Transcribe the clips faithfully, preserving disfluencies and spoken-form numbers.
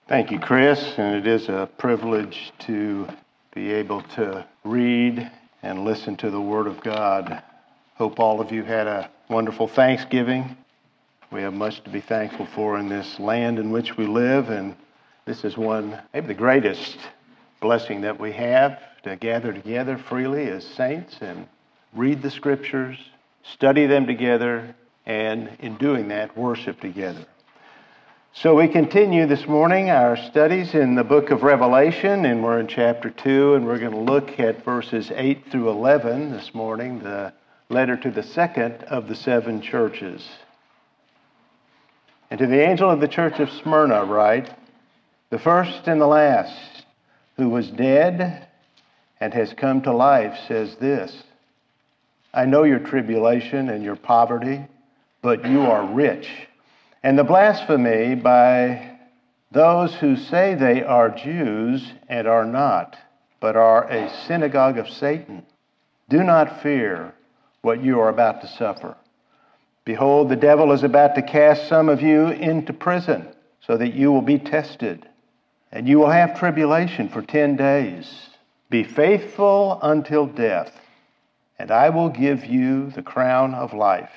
Thank you, Chris, and it is a privilege to be able to read and listen to the Word of God. Hope all of you had a wonderful Thanksgiving. We have much to be thankful for in this land in which we live, and this is one, maybe the greatest blessing that we have, to gather together freely as saints and read the Scriptures, study them together, and in doing that, worship together. So we continue this morning our studies in the book of Revelation, and we're in chapter two, and we're going to look at verses eight through eleven this morning, the letter to the second of the seven churches. And to the angel of the church of Smyrna write, the first and the last, who was dead and has come to life, says this, I know your tribulation and your poverty, but you are rich. And the blasphemy by those who say they are Jews and are not, but are a synagogue of Satan. Do not fear what you are about to suffer. Behold, the devil is about to cast some of you into prison, so that you will be tested, and you will have tribulation for ten days. Be faithful until death, and I will give you the crown of life.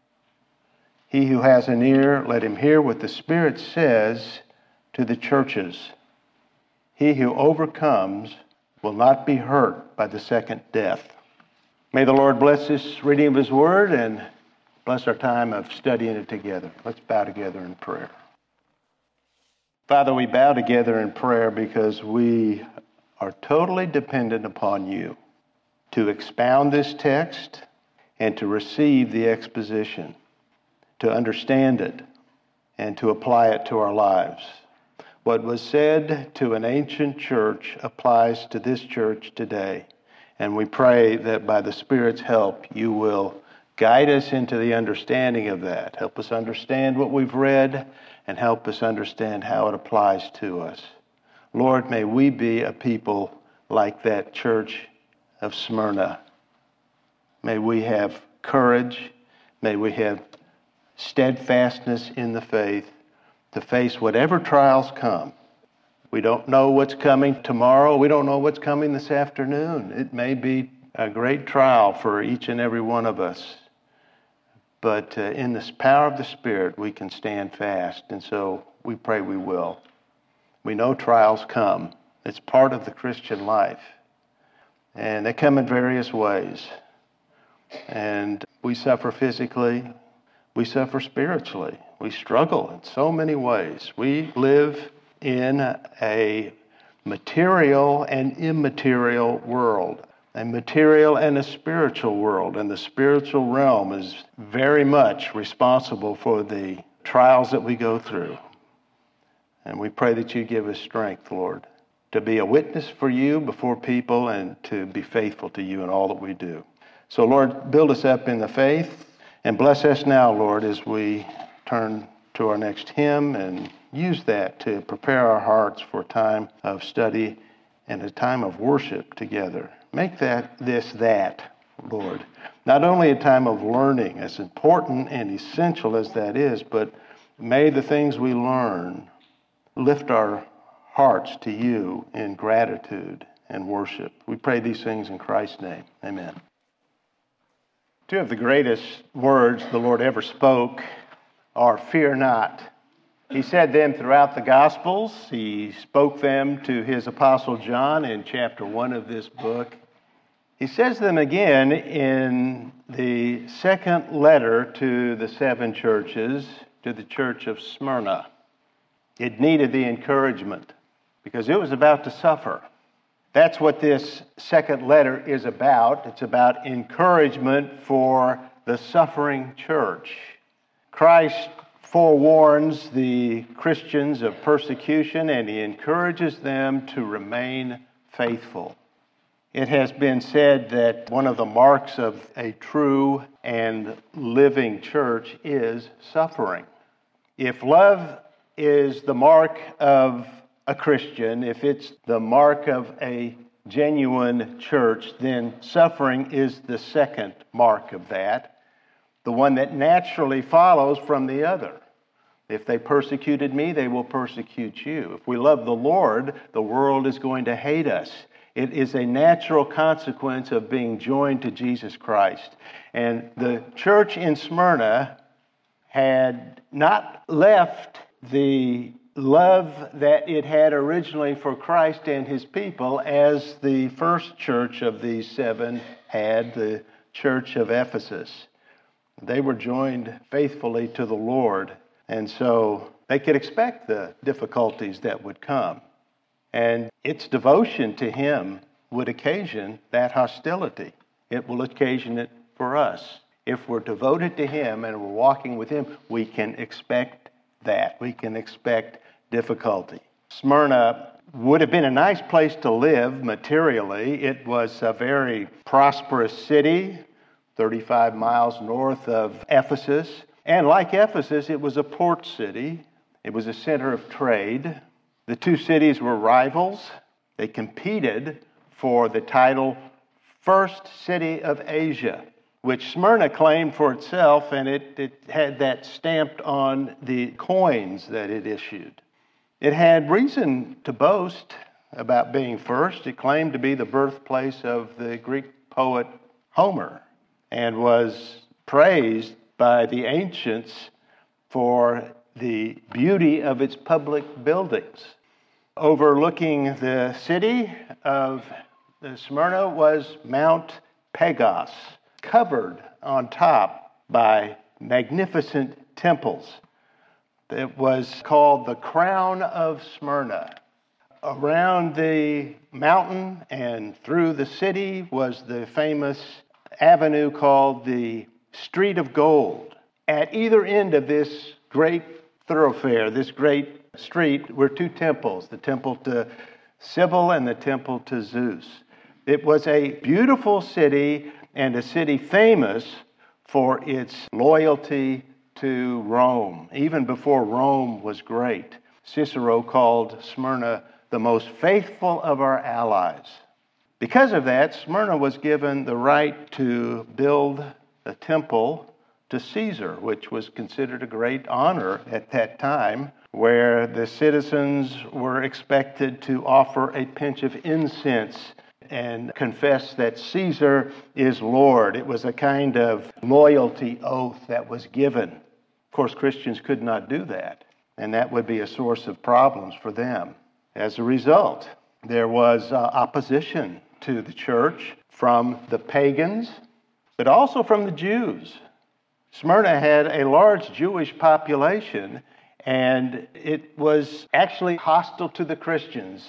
He who has an ear, let him hear what the Spirit says to the churches. He who overcomes will not be hurt by the second death. May the Lord bless this reading of His Word and bless our time of studying it together. Let's bow together in prayer. Father, we bow together in prayer because we are totally dependent upon You to expound this text and to receive the exposition, to understand it, and to apply it to our lives. What was said to an ancient church applies to this church today, and we pray that by the Spirit's help, You will guide us into the understanding of that. Help us understand what we've read, and help us understand how it applies to us. Lord, may we be a people like that church of Smyrna. May we have courage. May we have steadfastness in the faith to face whatever trials come. We don't know what's coming tomorrow. We don't know what's coming this afternoon. It may be a great trial for each and every one of us. But uh, in this power of the Spirit, we can stand fast. And so we pray we will. We know trials come. It's part of the Christian life. And they come in various ways. And we suffer physically. We suffer spiritually. We struggle in so many ways. We live in a material and immaterial world, a material and a spiritual world. And the spiritual realm is very much responsible for the trials that we go through. And we pray that You give us strength, Lord, to be a witness for You before people and to be faithful to You in all that we do. So, Lord, build us up in the faith. And bless us now, Lord, as we turn to our next hymn and use that to prepare our hearts for a time of study and a time of worship together. Make that this that, Lord. Not only a time of learning, as important and essential as that is, but may the things we learn lift our hearts to You in gratitude and worship. We pray these things in Christ's name. Amen. Two of the greatest words the Lord ever spoke are fear not. He said them throughout the Gospels. He spoke them to His apostle John in chapter one of this book. He says them again in the second letter to the seven churches, to the church of Smyrna. It needed the encouragement because it was about to suffer. That's what this second letter is about. It's about encouragement for the suffering church. Christ forewarns the Christians of persecution, and He encourages them to remain faithful. It has been said that one of the marks of a true and living church is suffering. If love is the mark of a Christian, if it's the mark of a genuine church, then suffering is the second mark of that, the one that naturally follows from the other. If they persecuted me, they will persecute you. If we love the Lord, the world is going to hate us. It is a natural consequence of being joined to Jesus Christ. And the church in Smyrna had not left the love that it had originally for Christ and his people as the first church of these seven had, the church of Ephesus. They were joined faithfully to the Lord, and so they could expect the difficulties that would come. And its devotion to him would occasion that hostility. It will occasion it for us. If we're devoted to him and we're walking with him, we can expect that. We can expect difficulty. Smyrna would have been a nice place to live materially. It was a very prosperous city, thirty-five miles north of Ephesus. And like Ephesus, it was a port city. It was a center of trade. The two cities were rivals. They competed for the title First City of Asia, which Smyrna claimed for itself, and it, it had that stamped on the coins that it issued. It had reason to boast about being first. It claimed to be the birthplace of the Greek poet Homer and was praised by the ancients for the beauty of its public buildings. Overlooking the city of Smyrna was Mount Pagos, covered on top by magnificent temples. It was called the Crown of Smyrna. Around the mountain and through the city was the famous avenue called the Street of Gold. At either end of this great thoroughfare, this great street, were two temples, the temple to Cybele and the temple to Zeus. It was a beautiful city and a city famous for its loyalty to Rome. Even before Rome was great, Cicero called Smyrna the most faithful of our allies. Because of that, Smyrna was given the right to build a temple to Caesar, which was considered a great honor at that time, where the citizens were expected to offer a pinch of incense and confess that Caesar is Lord. It was a kind of loyalty oath that was given. Of course, Christians could not do that, and that would be a source of problems for them. As a result, there was uh, opposition to the church from the pagans, but also from the Jews. Smyrna had a large Jewish population, and it was actually hostile to the Christians.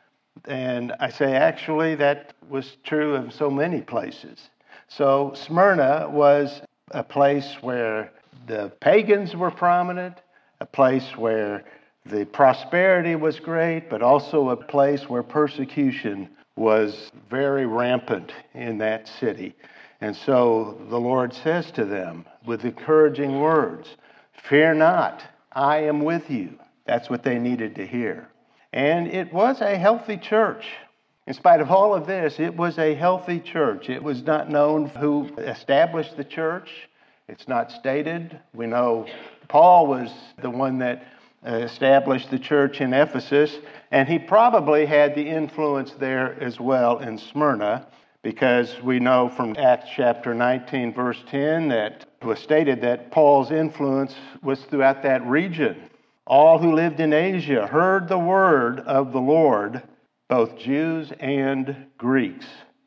And I say actually, that was true of so many places. So Smyrna was a place where the pagans were prominent, a place where the prosperity was great, but also a place where persecution was very rampant in that city. And so the Lord says to them with encouraging words, "Fear not, I am with you." That's what they needed to hear. And it was a healthy church. In spite of all of this, it was a healthy church. It was not known who established the church. It's not stated. We know Paul was the one that established the church in Ephesus, and he probably had the influence there as well in Smyrna, because we know from Acts chapter nineteen, verse ten, that it was stated that Paul's influence was throughout that region. All who lived in Asia heard the word of the Lord, both Jews and Greeks.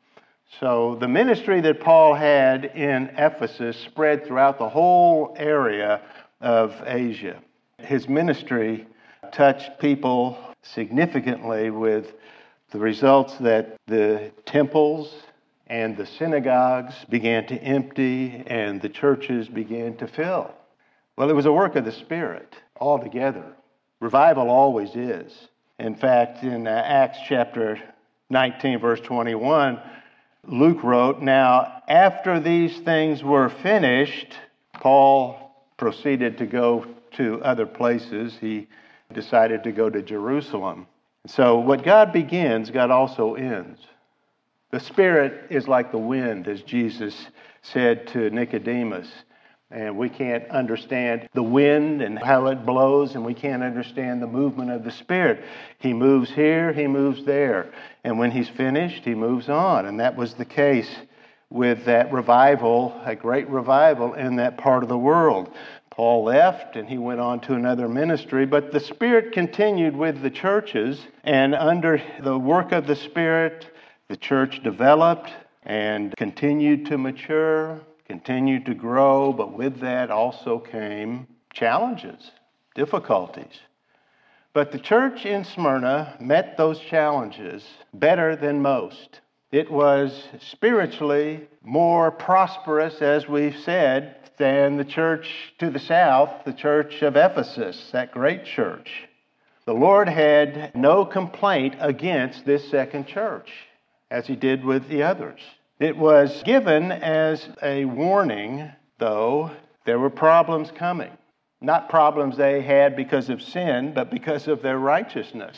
So the ministry that Paul had in Ephesus spread throughout the whole area of Asia. His ministry touched people significantly, with the results that the temples and the synagogues began to empty and the churches began to fill. Well, it was a work of the Spirit altogether. Revival always is. In fact, in uh, Acts chapter nineteen, verse twenty-one, Luke wrote, "Now, after these things were finished," Paul proceeded to go to other places. He decided to go to Jerusalem. So what God begins, God also ends. The Spirit is like the wind, as Jesus said to Nicodemus. And we can't understand the wind and how it blows, and we can't understand the movement of the Spirit. He moves here, he moves there. And when he's finished, he moves on. And that was the case with that revival, a great revival in that part of the world. Paul left and he went on to another ministry, but the Spirit continued with the churches, and under the work of the Spirit, the church developed and continued to mature, continued to grow, but with that also came challenges, difficulties. But the church in Smyrna met those challenges better than most. It was spiritually more prosperous, as we've said, than the church to the south, the church of Ephesus, that great church. The Lord had no complaint against this second church, as he did with the others. It was given as a warning, though, there were problems coming. Not problems they had because of sin, but because of their righteousness.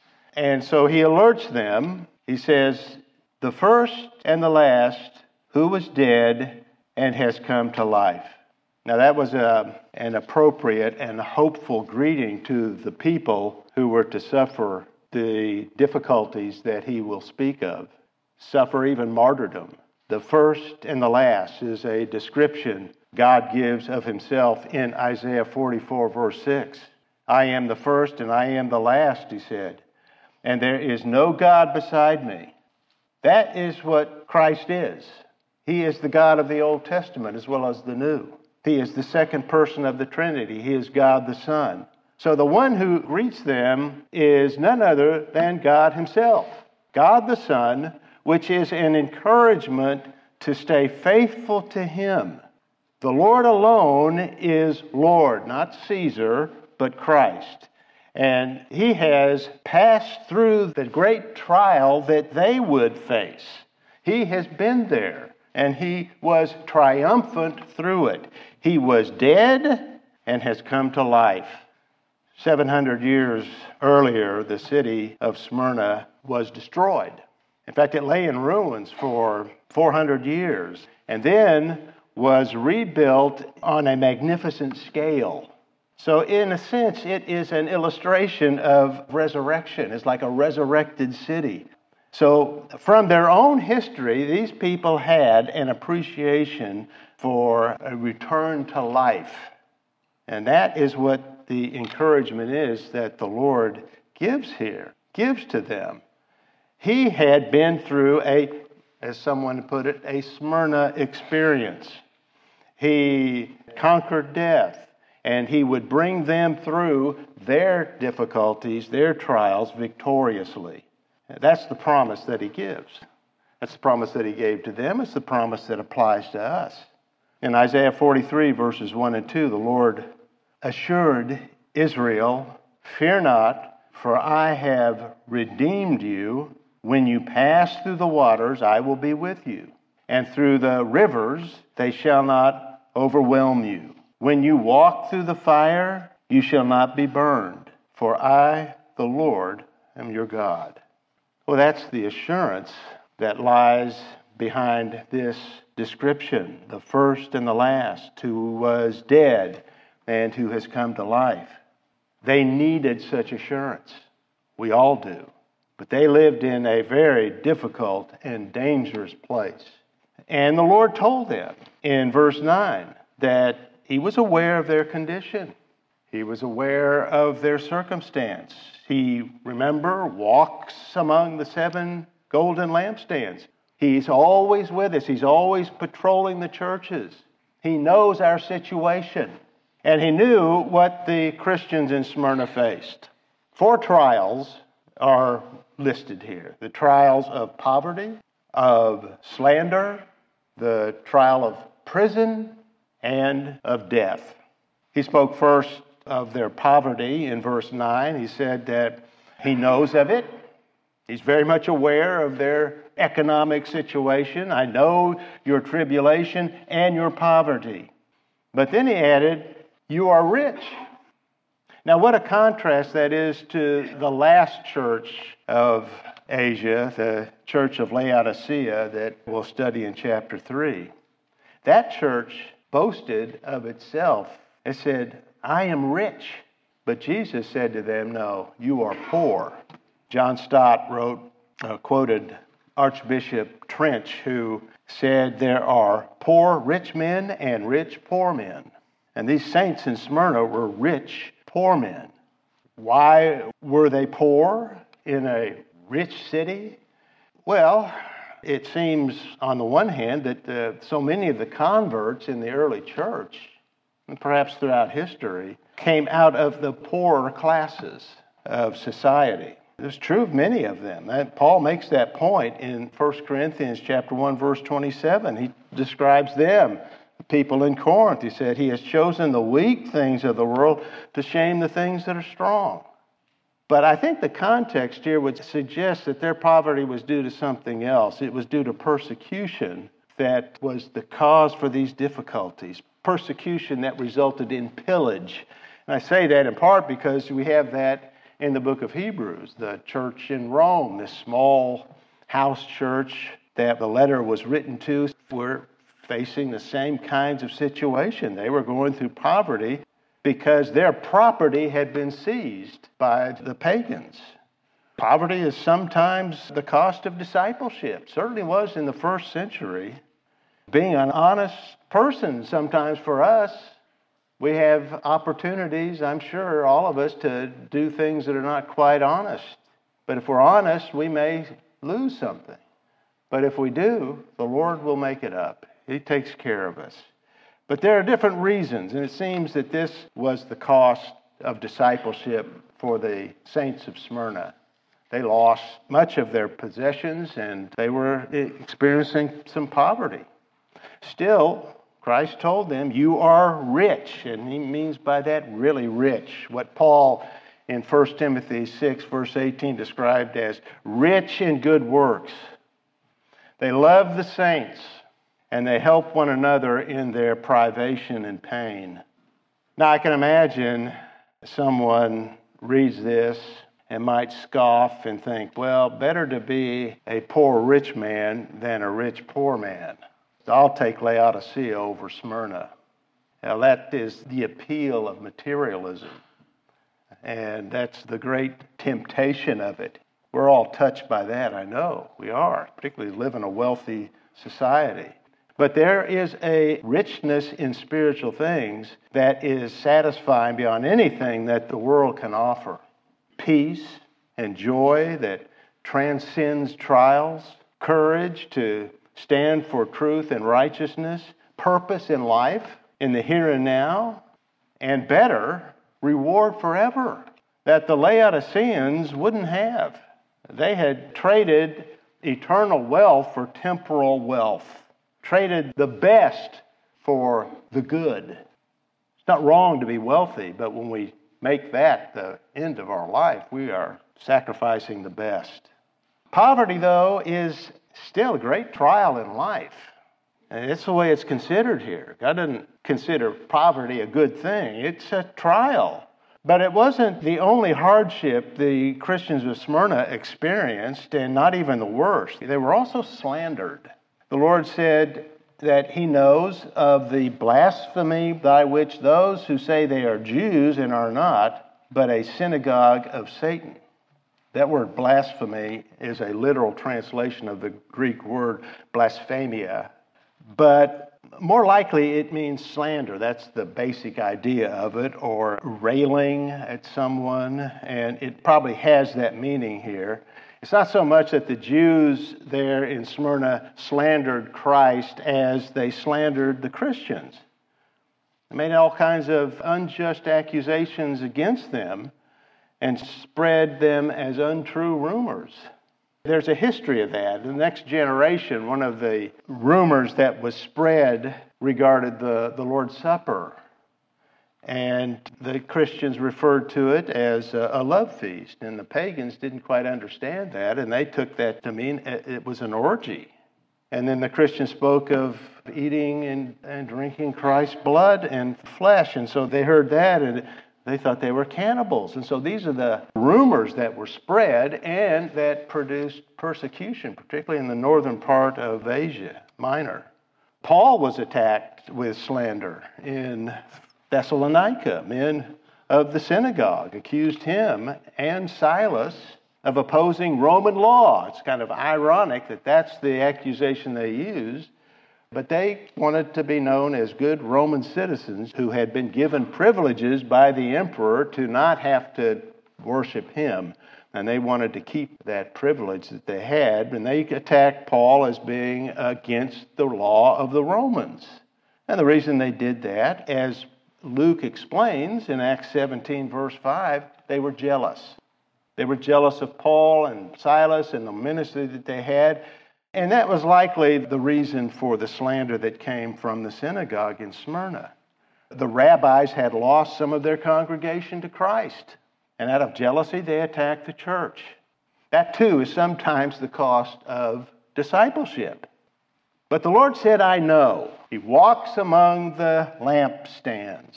And so he alerts them. He says, the first and the last who was dead and has come to life. Now that was a, an appropriate and hopeful greeting to the people who were to suffer the difficulties that he will speak of. Suffer even martyrdom. The first and the last is a description God gives of himself in Isaiah forty-four, verse six. I am the first and I am the last, he said, and there is no God beside me. That is what Christ is. He is the God of the Old Testament as well as the New. He is the second person of the Trinity. He is God the Son. So the one who greets them is none other than God himself, God the Son, which is an encouragement to stay faithful to him. The Lord alone is Lord, not Caesar, but Christ. And he has passed through the great trial that they would face. He has been there, and he was triumphant through it. He was dead and has come to life. seven hundred years earlier, the city of Smyrna was destroyed. In fact, it lay in ruins for four hundred years and then was rebuilt on a magnificent scale. So in a sense, it is an illustration of resurrection. It's like a resurrected city. So from their own history, these people had an appreciation for a return to life. And that is what the encouragement is that the Lord gives here, gives to them. He had been through a, as someone put it, a Smyrna experience. He conquered death, and he would bring them through their difficulties, their trials victoriously. That's the promise that he gives. That's the promise that he gave to them. It's the promise that applies to us. In Isaiah forty-three, verses one and two, the Lord assured Israel, fear not, for I have redeemed you. When you pass through the waters, I will be with you. And through the rivers, they shall not overwhelm you. When you walk through the fire, you shall not be burned. For I, the Lord, am your God. Well, that's the assurance that lies behind this description. The first and the last, who was dead and who has come to life. They needed such assurance. We all do. But they lived in a very difficult and dangerous place. And the Lord told them in verse nine that he was aware of their condition. He was aware of their circumstance. He, remember, walks among the seven golden lampstands. He's always with us. He's always patrolling the churches. He knows our situation. And he knew what the Christians in Smyrna faced. Four trials are listed here. The trials of poverty, of slander, the trial of prison, and of death. He spoke first of their poverty in verse nine. He said that he knows of it. He's very much aware of their economic situation. I know your tribulation and your poverty. But then he added, you are rich. Now, what a contrast that is to the last church of Asia, the church of Laodicea that we'll study in chapter three. That church boasted of itself. It said, I am rich. But Jesus said to them, no, you are poor. John Stott wrote, uh, quoted Archbishop Trench, who said there are poor rich men and rich poor men. And these saints in Smyrna were rich poor men. Why were they poor in a rich city? Well, it seems on the one hand that uh, so many of the converts in the early church, and perhaps throughout history, came out of the poorer classes of society. It's true of many of them. And Paul makes that point in First Corinthians chapter one, verse twenty-seven. He describes them, the people in Corinth. He said, he has chosen the weak things of the world to shame the things that are strong. But I think the context here would suggest that their poverty was due to something else. It was due to persecution that was the cause for these difficulties. Persecution that resulted in pillage. And I say that in part because we have that in the book of Hebrews, the church in Rome, this small house church that the letter was written to, were facing the same kinds of situation. They were going through poverty because their property had been seized by the pagans. Poverty is sometimes the cost of discipleship. Certainly was in the first century. Being an honest person sometimes for us, we have opportunities, I'm sure, all of us, to do things that are not quite honest. But if we're honest, we may lose something. But if we do, the Lord will make it up. He takes care of us. But there are different reasons, and it seems that this was the cost of discipleship for the saints of Smyrna. They lost much of their possessions, and they were experiencing some poverty. Still, Christ told them, you are rich, and he means by that really rich. What Paul in First Timothy six, verse eighteen described as rich in good works. They love the saints, and they help one another in their privation and pain. Now, I can imagine someone reads this and might scoff and think, well, better to be a poor rich man than a rich poor man. I'll take Laodicea over Smyrna. Now, that is the appeal of materialism. And that's the great temptation of it. We're all touched by that, I know. We are, particularly live in a wealthy society. But there is a richness in spiritual things that is satisfying beyond anything that the world can offer. Peace and joy that transcends trials, courage to stand for truth and righteousness, purpose in life, in the here and now, and better, reward forever, that the Laodiceans wouldn't have. They had traded eternal wealth for temporal wealth, traded the best for the good. It's not wrong to be wealthy, but when we make that the end of our life, we are sacrificing the best. Poverty, though, is still a great trial in life. And it's the way it's considered here. God doesn't consider poverty a good thing. It's a trial. But it wasn't the only hardship the Christians of Smyrna experienced, and not even the worst. They were also slandered. The Lord said that he knows of the blasphemy by which those who say they are Jews and are not, but a synagogue of Satan. That word blasphemy is a literal translation of the Greek word blasphemia, but more likely it means slander. That's the basic idea of it, or railing at someone, and it probably has that meaning here. It's not so much that the Jews there in Smyrna slandered Christ as they slandered the Christians. They made all kinds of unjust accusations against them and spread them as untrue rumors. There's a history of that. The next generation, one of the rumors that was spread regarded the, the Lord's Supper. And the Christians referred to it as a, a love feast. And the pagans didn't quite understand that, and they took that to mean it, it was an orgy. And then the Christians spoke of eating and, and drinking Christ's blood and flesh. And so they heard that, and they thought they were cannibals. And so these are the rumors that were spread and that produced persecution, particularly in the northern part of Asia Minor. Paul was attacked with slander in Thessalonica. Men of the synagogue accused him and Silas of opposing Roman law. It's kind of ironic that that's the accusation they used, but they wanted to be known as good Roman citizens who had been given privileges by the emperor to not have to worship him. And they wanted to keep that privilege that they had, and they attacked Paul as being against the law of the Romans. And the reason they did that, as Luke explains in Acts seventeen, verse five, they were jealous. They were jealous of Paul and Silas and the ministry that they had. And that was likely the reason for the slander that came from the synagogue in Smyrna. The rabbis had lost some of their congregation to Christ. And out of jealousy, they attacked the church. That, too, is sometimes the cost of discipleship. But the Lord said, I know. He walks among the lampstands.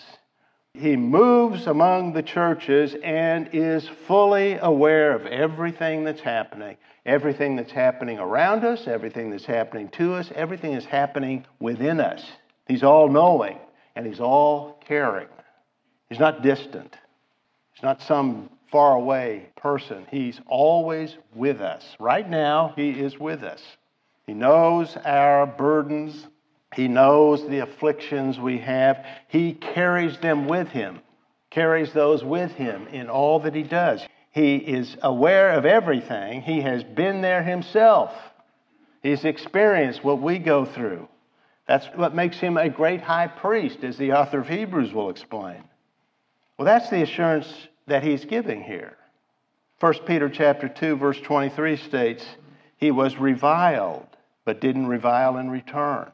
He moves among the churches and is fully aware of everything that's happening. Everything that's happening around us, everything that's happening to us, everything that's happening within us. He's all-knowing, and He's all-caring. He's not distant. He's not some faraway person. He's always with us. Right now, He is with us. He knows our burdens. He knows the afflictions we have. He carries them with Him, carries those with Him in all that He does. He is aware of everything. He has been there Himself. He's experienced what we go through. That's what makes Him a great high priest, as the author of Hebrews will explain. Well, that's the assurance that He's giving here. First Peter chapter two, verse twenty-three states, He was reviled, but didn't revile in return.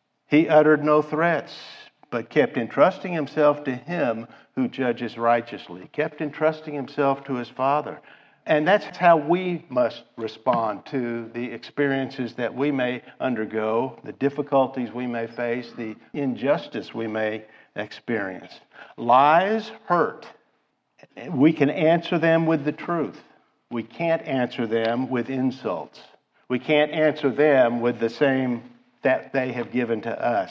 He uttered no threats, but kept entrusting Himself to Him who judges righteously. Kept entrusting Himself to His Father. And that's how we must respond to the experiences that we may undergo, the difficulties we may face, the injustice we may experience. Lies hurt. We can answer them with the truth. We can't answer them with insults. We can't answer them with the same that they have given to us.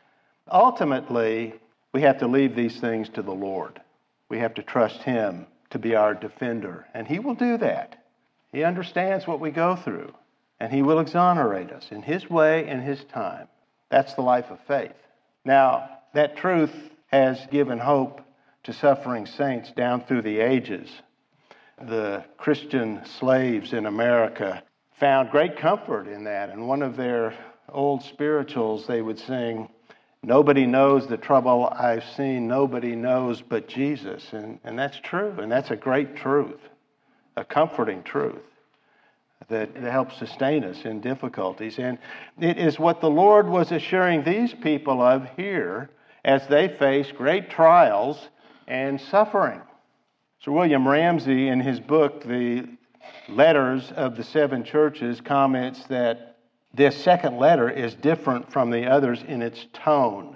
Ultimately, we have to leave these things to the Lord. We have to trust Him to be our defender, and He will do that. He understands what we go through, and He will exonerate us in His way and His time. That's the life of faith. Now, that truth has given hope to suffering saints down through the ages. The Christian slaves in America found great comfort in that. And one of their old spirituals, they would sing, nobody knows the trouble I've seen, nobody knows but Jesus. And, and that's true, and that's a great truth, a comforting truth that helps sustain us in difficulties. And it is what the Lord was assuring these people of here as they face great trials and suffering. Sir William Ramsey, in his book, The Letters of the Seven Churches, comments that this second letter is different from the others in its tone.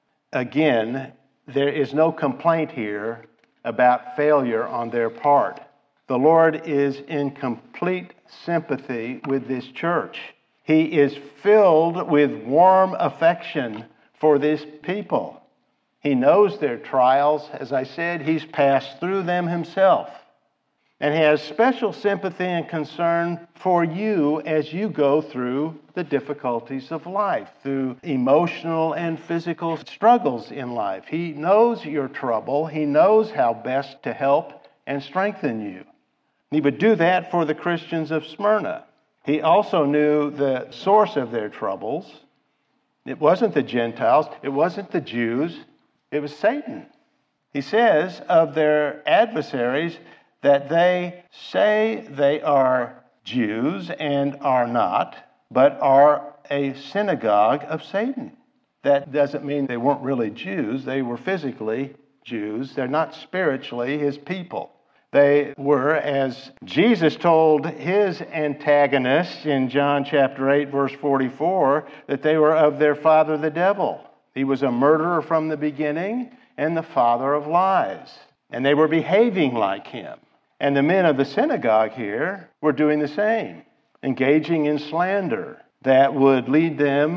Again, there is no complaint here about failure on their part. The Lord is in complete sympathy with this church. He is filled with warm affection for this people. He knows their trials. As I said, He's passed through them Himself. And He has special sympathy and concern for you as you go through the difficulties of life, through emotional and physical struggles in life. He knows your trouble. He knows how best to help and strengthen you. He would do that for the Christians of Smyrna. He also knew the source of their troubles. It wasn't the Gentiles. It wasn't the Jews. It was Satan. He says of their adversaries that they say they are Jews and are not, but are a synagogue of Satan. That doesn't mean they weren't really Jews. They were physically Jews. They're not spiritually His people. They were, as Jesus told His antagonists in John chapter eight, verse forty-four, that they were of their father the devil. He was a murderer from the beginning and the father of lies. And they were behaving like him. And the men of the synagogue here were doing the same, engaging in slander that would lead them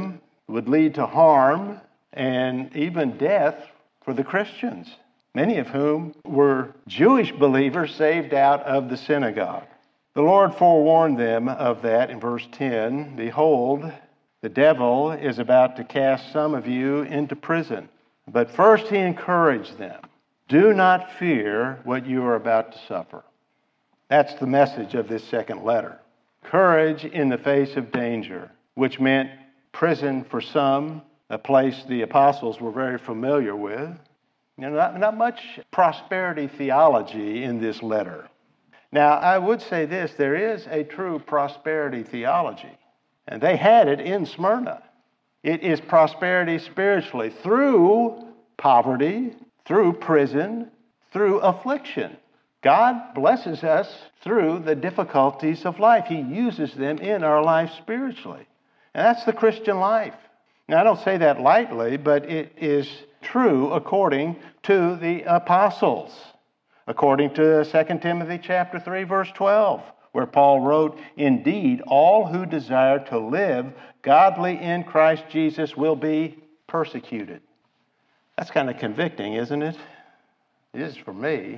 would lead to harm and even death for the Christians, many of whom were Jewish believers saved out of the synagogue. The Lord forewarned them of that in verse ten. Behold, the devil is about to cast some of you into prison. But first he encouraged them. Do not fear what you are about to suffer. That's the message of this second letter. Courage in the face of danger, which meant prison for some, a place the apostles were very familiar with. You know, not, not much prosperity theology in this letter. Now, I would say this, there is a true prosperity theology, and they had it in Smyrna. It is prosperity spiritually through poverty, through prison, through affliction. God blesses us through the difficulties of life. He uses them in our life spiritually. And that's the Christian life. Now, I don't say that lightly, but it is true according to the apostles. According to Second Timothy chapter three, verse twelve, where Paul wrote, Indeed, all who desire to live godly in Christ Jesus will be persecuted. That's kind of convicting, isn't it? It is for me.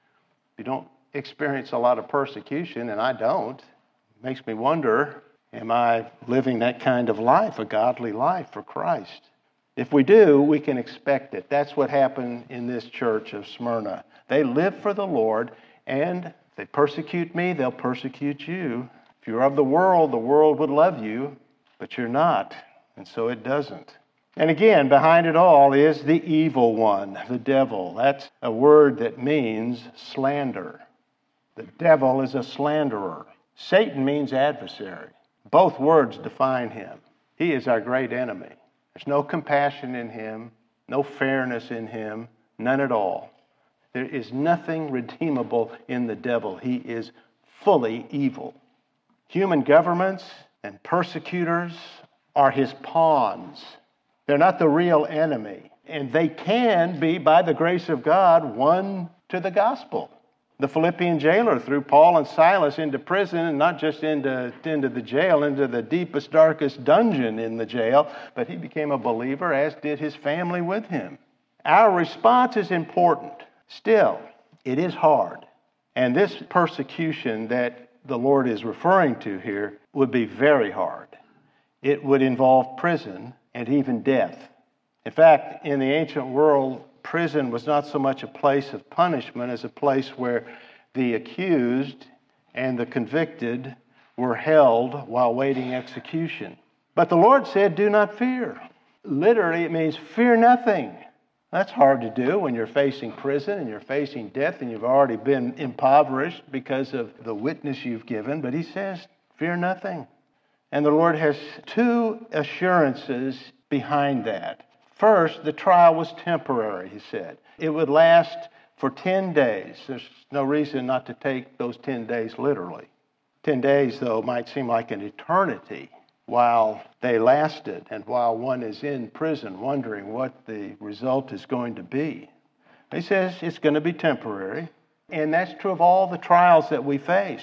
You don't experience a lot of persecution, and I don't. It makes me wonder, am I living that kind of life, a godly life for Christ? If we do, we can expect it. That's what happened in this church of Smyrna. They live for the Lord, and if they persecute me, they'll persecute you. If you're of the world, the world would love you, but you're not, and so it doesn't. And again, behind it all is the evil one, the devil. That's a word that means slander. The devil is a slanderer. Satan means adversary. Both words define him. He is our great enemy. There's no compassion in him, no fairness in him, none at all. There is nothing redeemable in the devil. He is fully evil. Human governments and persecutors are his pawns. They're not the real enemy. And they can be, by the grace of God, won to the gospel. The Philippian jailer threw Paul and Silas into prison, and not just into, into the jail, into the deepest, darkest dungeon in the jail, but he became a believer, as did his family with him. Our response is important. Still, it is hard. And this persecution that the Lord is referring to here would be very hard. It would involve prison and even death. In fact, in the ancient world, prison was not so much a place of punishment as a place where the accused and the convicted were held while waiting execution. But the Lord said, do not fear. Literally, it means fear nothing. That's hard to do when you're facing prison and you're facing death and you've already been impoverished because of the witness you've given. But he says, fear nothing. And the Lord has two assurances behind that. First, the trial was temporary, he said. It would last for ten days. There's no reason not to take those ten days literally. Ten days, though, might seem like an eternity while they lasted and while one is in prison wondering what the result is going to be. He says it's going to be temporary, and that's true of all the trials that we face.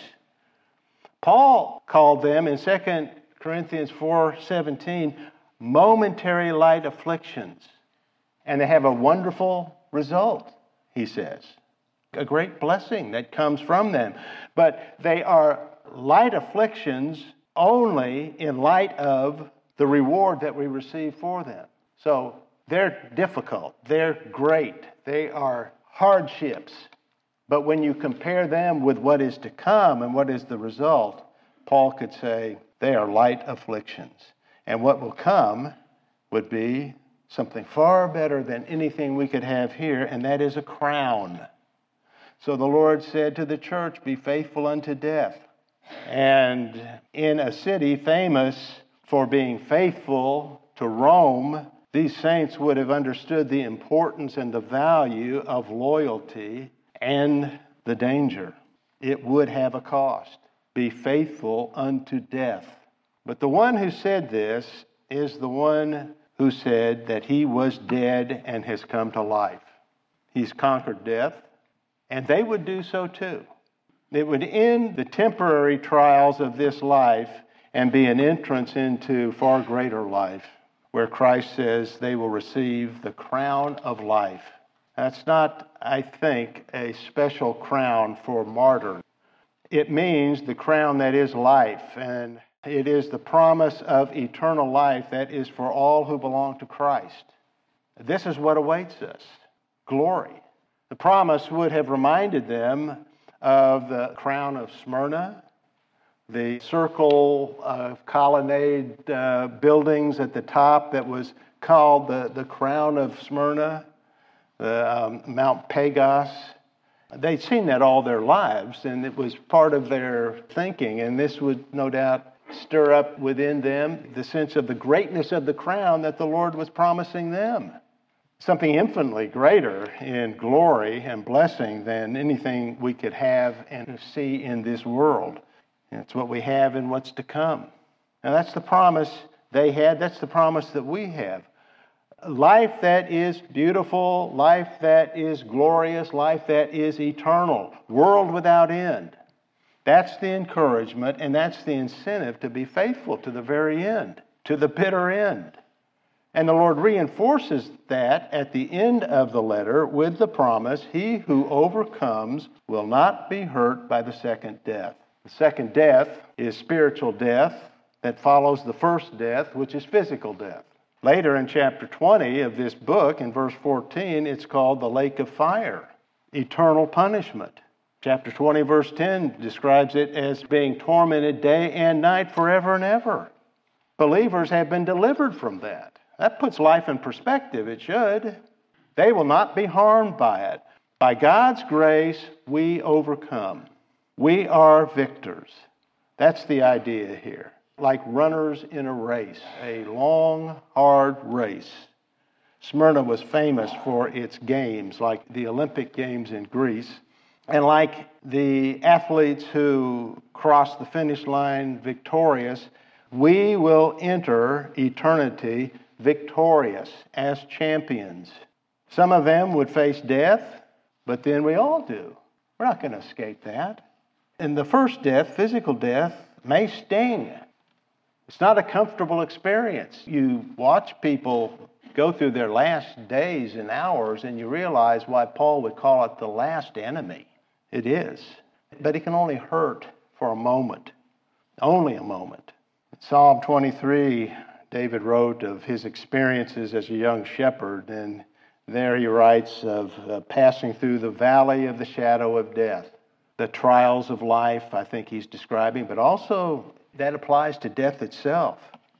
Paul called them in Second Corinthians four seventeen momentary light afflictions, and they have a wonderful result, he says. A great blessing that comes from them. But they are light afflictions only in light of the reward that we receive for them. So they're difficult, they're great, they are hardships. But when you compare them with what is to come and what is the result, Paul could say they are light afflictions. And what will come would be something far better than anything we could have here, and that is a crown. So the Lord said to the church, be faithful unto death. And in a city famous for being faithful to Rome, these saints would have understood the importance and the value of loyalty and the danger. It would have a cost. Be faithful unto death. But the one who said this is the one who said that he was dead and has come to life. He's conquered death, and they would do so too. It would end the temporary trials of this life and be an entrance into far greater life. where Christ says they will receive the crown of life. That's not, I think, a special crown for martyrs. It means the crown that is life, and it is the promise of eternal life that is for all who belong to Christ. This is what awaits us, glory. The promise would have reminded them of the crown of Smyrna, the circle of colonnade uh, buildings at the top that was called the, the crown of Smyrna, the um, Mount Pagos. They'd seen that all their lives, and it was part of their thinking, and this would no doubt stir up within them the sense of the greatness of the crown that the Lord was promising them. Something infinitely greater in glory and blessing than anything we could have and see in this world. It's what we have and what's to come. Now that's the promise they had. That's the promise that we have. Life that is beautiful, life that is glorious, life that is eternal, world without end. That's the encouragement and that's the incentive to be faithful to the very end, to the bitter end. And the Lord reinforces that at the end of the letter with the promise, he who overcomes will not be hurt by the second death. The second death is spiritual death that follows the first death, which is physical death. Later in chapter twenty of this book, in verse fourteen, it's called the lake of fire, eternal punishment. Chapter twenty, verse ten describes it as being tormented day and night forever and ever. Believers have been delivered from that. That puts life in perspective, it should. They will not be harmed by it. By God's grace, we overcome. We are victors. That's the idea here. Like runners in a race, a long, hard race. Smyrna was famous for its games, like the Olympic Games in Greece. And like the athletes who cross the finish line victorious, we will enter eternity victorious as champions. Some of them would face death, but then we all do. We're not going to escape that. And the first death, physical death, may sting. It's not a comfortable experience. You watch people go through their last days and hours, and you realize why Paul would call it the last enemy. It is. But it can only hurt for a moment. Only a moment. In Psalm twenty-three, David wrote of his experiences as a young shepherd, and there he writes of uh, passing through the valley of the shadow of death. The trials of life, I think he's describing, but also that applies to death itself.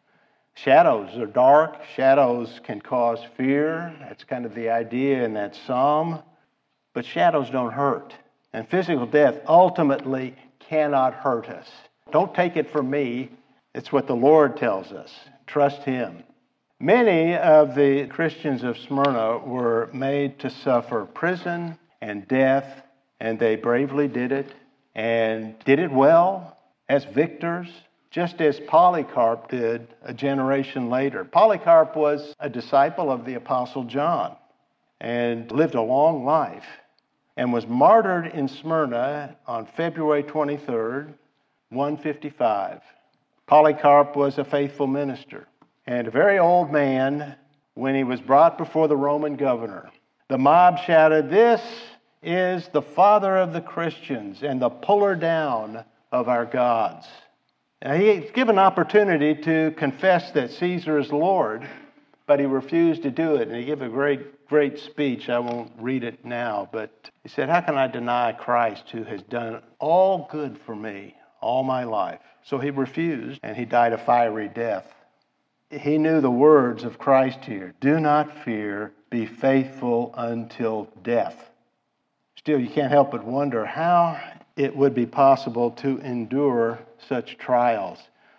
Shadows are dark. Shadows can cause fear. That's kind of the idea in that psalm. But shadows don't hurt. And physical death ultimately cannot hurt us. Don't take it from me. It's what the Lord tells us. Trust Him. Many of the Christians of Smyrna were made to suffer prison and death, and they bravely did it, and did it well as victors, just as Polycarp did a generation later. Polycarp was a disciple of the Apostle John and lived a long life and was martyred in Smyrna on February twenty-third, one fifty-five. Polycarp was a faithful minister and a very old man when he was brought before the Roman governor. The mob shouted, "This is the father of the Christians and the puller down of our gods." Now, he's given opportunity to confess that Caesar is Lord, but he refused to do it. And he gave a great, great speech. I won't read it now, but he said, "How can I deny Christ who has done all good for me all my life?" So he refused, and he died a fiery death. He knew the words of Christ here. "Do not fear, be faithful until death." Still, you can't help but wonder how it would be possible to endure such trials.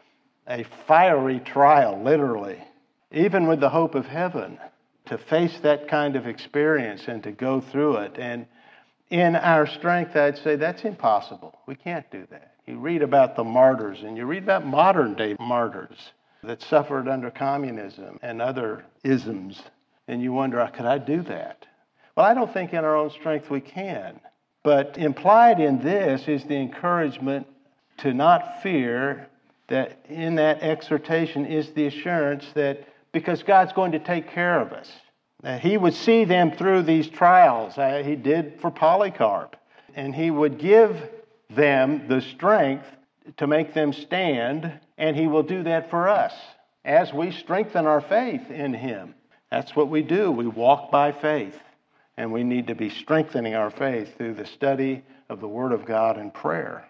A fiery trial, literally. Even with the hope of heaven, to face that kind of experience and to go through it. And in our strength, I'd say that's impossible. We can't do that. You read about the martyrs, and you read about modern day martyrs that suffered under communism and other isms, and you wonder, could I do that? Well, I don't think in our own strength we can. But implied in this is the encouragement to not fear, that in that exhortation is the assurance that because God's going to take care of us. Uh, he would see them through these trials. Uh, he did for Polycarp. And he would give them the strength to make them stand, and he will do that for us as we strengthen our faith in him. That's what we do. We walk by faith, and we need to be strengthening our faith through the study of the Word of God and prayer.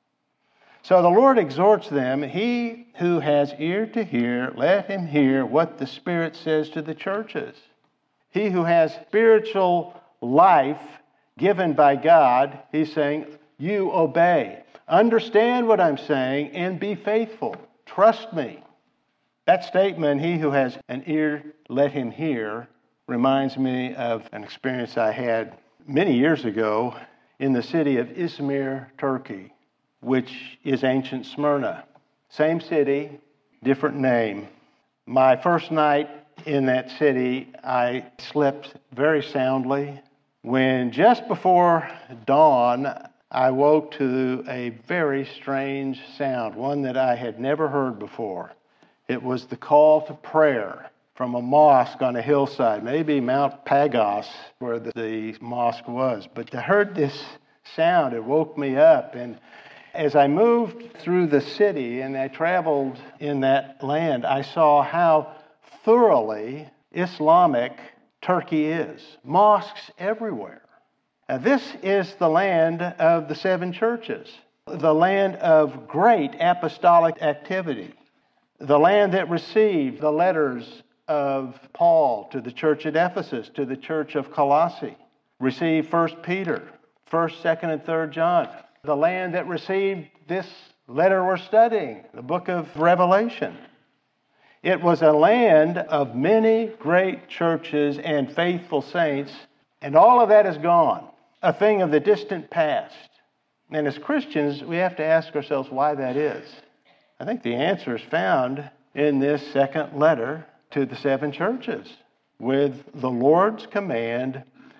So the Lord exhorts them, he who has ear to hear, let him hear what the Spirit says to the churches. He who has spiritual life given by God, he's saying, you obey. Understand what I'm saying and be faithful. Trust me. That statement, he who has an ear, let him hear, reminds me of an experience I had many years ago in the city of Izmir, Turkey, which is ancient Smyrna. Same city, different name. My first night in that city, I slept very soundly. When just before dawn, I woke to a very strange sound, one that I had never heard before. It was the call to prayer from a mosque on a hillside, maybe Mount Pagos, where the, the mosque was. But I heard this sound. It woke me up. And as I moved through the city and I traveled in that land, I saw how thoroughly Islamic Turkey is. Mosques everywhere. Now, this is the land of the seven churches, the land of great apostolic activity, the land that received the letters of Paul to the church at Ephesus, to the church of Colossae, received First Peter, First, Second, and Third John, the land that received this letter we're studying, the book of Revelation. It was a land of many great churches and faithful saints, and all of that is gone, a thing of the distant past. And as Christians, we have to ask ourselves why that is. I think the answer is found in this second letter to the seven churches with the Lord's command,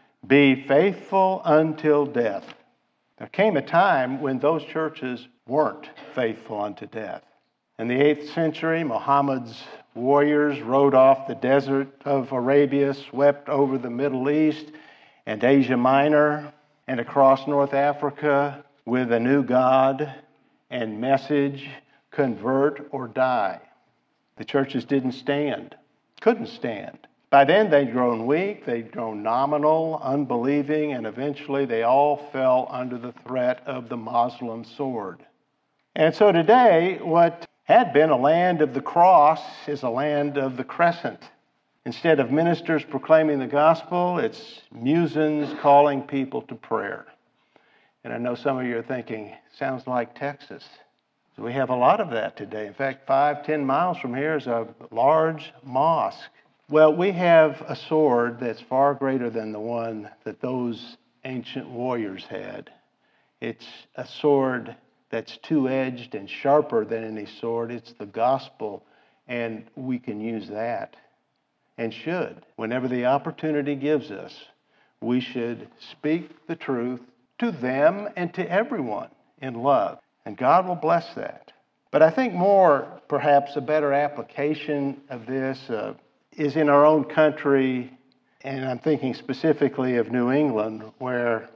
be faithful until death. There came a time when those churches weren't faithful unto death. In the eighth century, Muhammad's warriors rode off the desert of Arabia, swept over the Middle East and Asia Minor and across North Africa with a new God and message, convert or die. The churches didn't stand, couldn't stand. By then they'd grown weak, they'd grown nominal, unbelieving, and eventually they all fell under the threat of the Muslim sword. And so today, what had been a land of the cross is a land of the crescent. Instead of ministers proclaiming the gospel, it's muezzins calling people to prayer. And I know some of you are thinking, sounds like Texas. So we have a lot of that today. In fact, five, ten miles from here is a large mosque. Well, we have a sword that's far greater than the one that those ancient warriors had. It's a sword that's two-edged and sharper than any sword. It's the gospel, and we can use that and should. Whenever the opportunity gives us, we should speak the truth to them and to everyone in love, and God will bless that. But I think more, perhaps a better application of this uh, is in our own country, and I'm thinking specifically of New England, where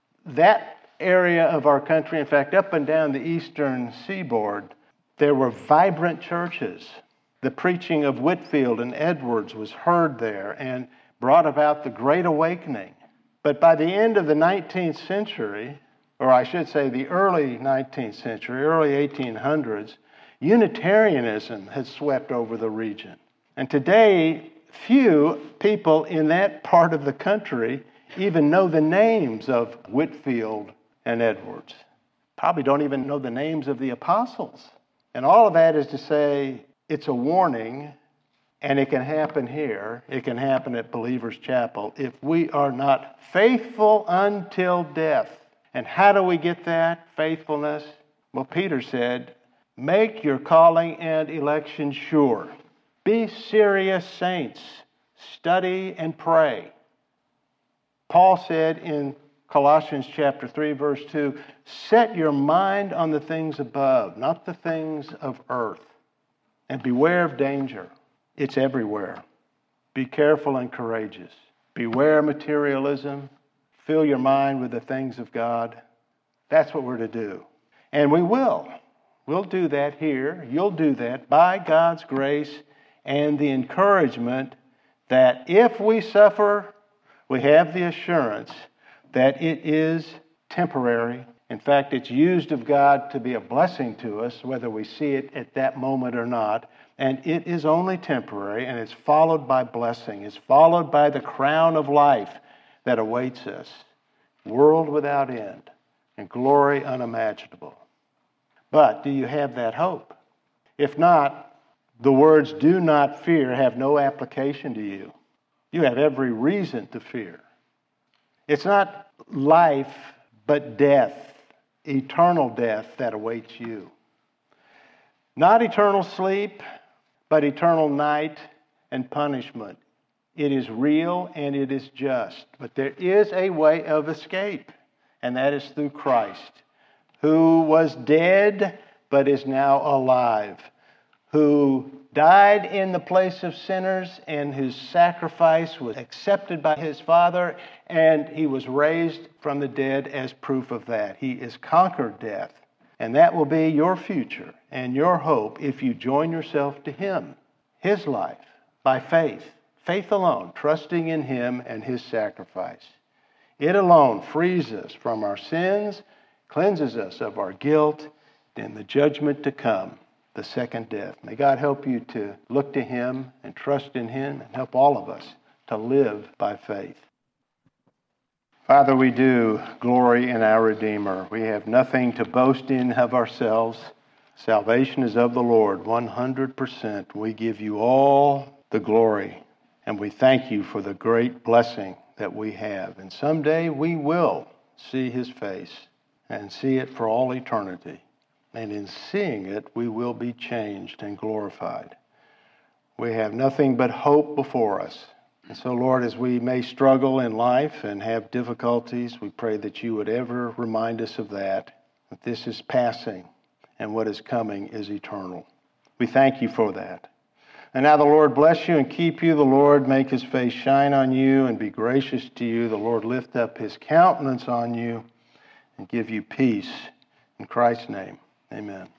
that area of our country, in fact, up and down the eastern seaboard, there were vibrant churches. The preaching of Whitefield and Edwards was heard there and brought about the Great Awakening. But by the end of the nineteenth century, or I should say the early nineteenth century, early eighteen hundreds, Unitarianism had swept over the region. And today, few people in that part of the country even know the names of Whitefield and Edwards. Probably don't even know the names of the apostles. And all of that is to say, it's a warning, and it can happen here. It can happen at Believers Chapel if we are not faithful until death. And how do we get that faithfulness? Well, Peter said, make your calling and election sure. Be serious saints. Study and pray. Paul said in Colossians chapter three, verse two, set your mind on the things above, not the things of earth, and beware of danger. It's everywhere. Be careful and courageous. Beware materialism. Fill your mind with the things of God. That's what we're to do. And we will. We'll do that here. You'll do that by God's grace and the encouragement that if we suffer, we have the assurance that it is temporary. In fact, it's used of God to be a blessing to us, whether we see it at that moment or not. And it is only temporary, and it's followed by blessing. It's followed by the crown of life that awaits us. World without end and glory unimaginable. But do you have that hope? If not, the words "do not fear" have no application to you. You have every reason to fear. It's not life, but death, eternal death that awaits you. Not eternal sleep, but eternal night and punishment. It is real and it is just. But there is a way of escape, and that is through Christ, who was dead but is now alive, who died in the place of sinners and whose sacrifice was accepted by his Father, and he was raised from the dead as proof of that. He has conquered death, and that will be your future and your hope if you join yourself to him, his life, by faith. Faith alone, trusting in him and his sacrifice. It alone frees us from our sins, cleanses us of our guilt, and the judgment to come, the second death. May God help you to look to him and trust in him, and help all of us to live by faith. Father, we do glory in our Redeemer. We have nothing to boast in of ourselves. Salvation is of the Lord, one hundred percent. We give you all the glory, and we thank you for the great blessing that we have. And someday we will see his face and see it for all eternity. And in seeing it, we will be changed and glorified. We have nothing but hope before us. And so, Lord, as we may struggle in life and have difficulties, we pray that you would ever remind us of that, that this is passing and what is coming is eternal. We thank you for that. And now the Lord bless you and keep you. The Lord make his face shine on you and be gracious to you. The Lord lift up his countenance on you and give you peace. In Christ's name, amen.